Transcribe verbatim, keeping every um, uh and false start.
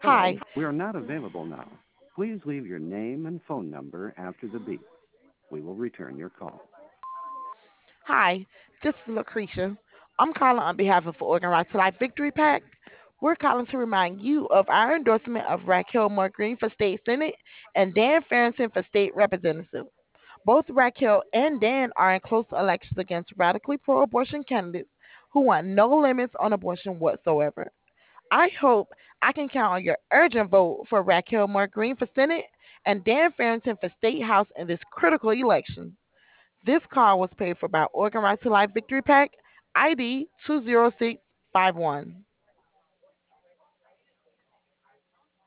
Hi. We are not available now. Please leave your name and phone number after the beep. We will return your call. Hi. This is Lucretia. I'm calling on behalf of Organ Right to Life Victory Pack. We're calling to remind you of our endorsement of Raquel Moore Green for State Senate and Dan Farrington for State Representative. Both Raquel and Dan are in close elections against radically pro abortion candidates who want no limits on abortion whatsoever. I hope I can count on your urgent vote for Raquel Moore Green for Senate and Dan Farrington for State House in this critical election. This call was paid for by Organ Right to Life Victory Pack, I D two zero six five one.